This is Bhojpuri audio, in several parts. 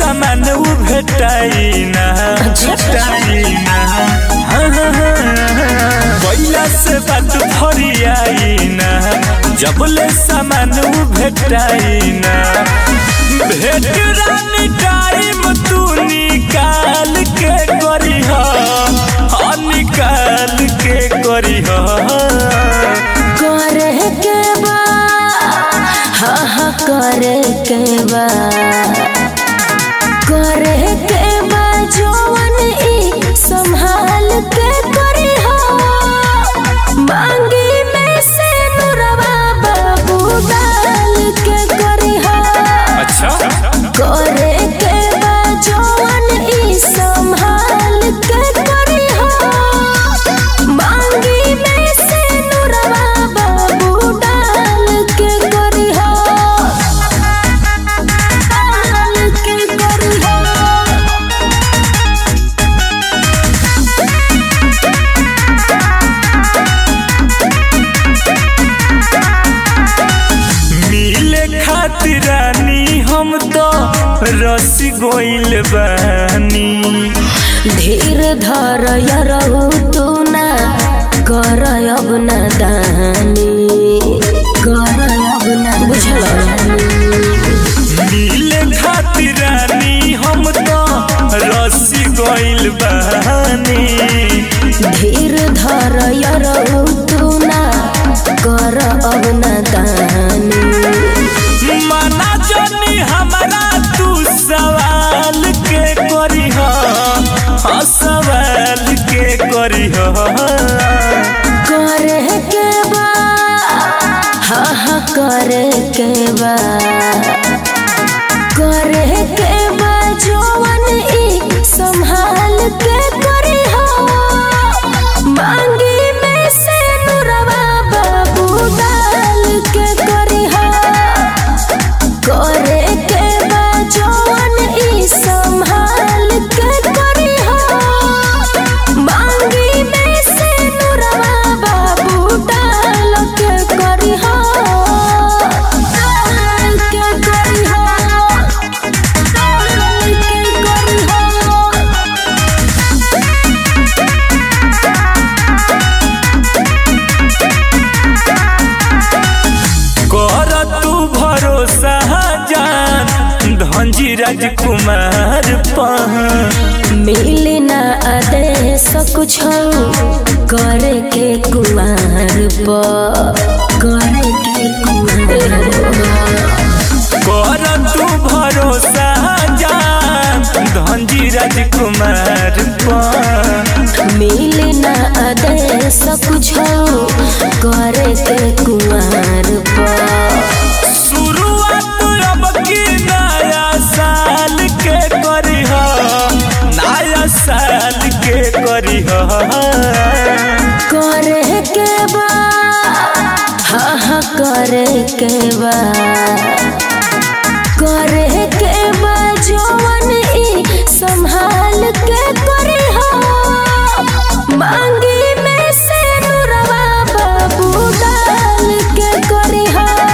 सामान उ भेटाई ना पहिला से बात फरियाई ना जबले सामान उ भेटाई ना भेट रानी टाइम तू निकाल के करी निकाल के करी करे के बा हाँ करे के बा करे के बा जवन ई संभाल के करी मांगी में से नुरवा बाबू डाल के करी अच्छा करे के बा जवन ई संभाल के करी मांगी में से नुरवा बाबू डाल के करी डाल के करी मिले खातिर रानी हम तो रसी गोइल बानी धीर धर रहू तू ना कर अब न दानी कर अब न बुझल मिले खातिर रानी हम तो रसी गोइल बानी धीर धर रहू तू ना कर अब न दानी माना जानी हमारा तू सवाल के करी सवाल के करी करे के बा हाँ करे के बा करे के बा जवन ई संभाल के करी मांगी में से नुरवा बाबू डाल के करी करे के बा जवन ई संभाल के करी मांगी में से नुरवा बाबू डाल के करी डाल के करी डाल के करी कर तू भरोसा जान धनजी राजकुमार मिली ना आदेश कुछ करे के कुमार करे के कुमार कर तू भरोसा जान धनजी राजकुमार मिली ना आदेश कुछ करे के कुमार शुरुआत अब की नया साल के करी नया साल के करी करे के बा हाँ करे के बा करे के बा जवन ई संभाल के करी मांगी में से नुरवा बाबू डाल के करी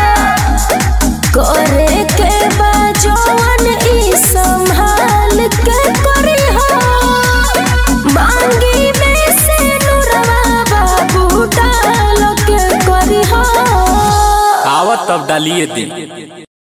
करे के बा जवन ई संभाल के करी मांगी में से नुरवा बाबू डाल के करी आवत तब डालिए दे।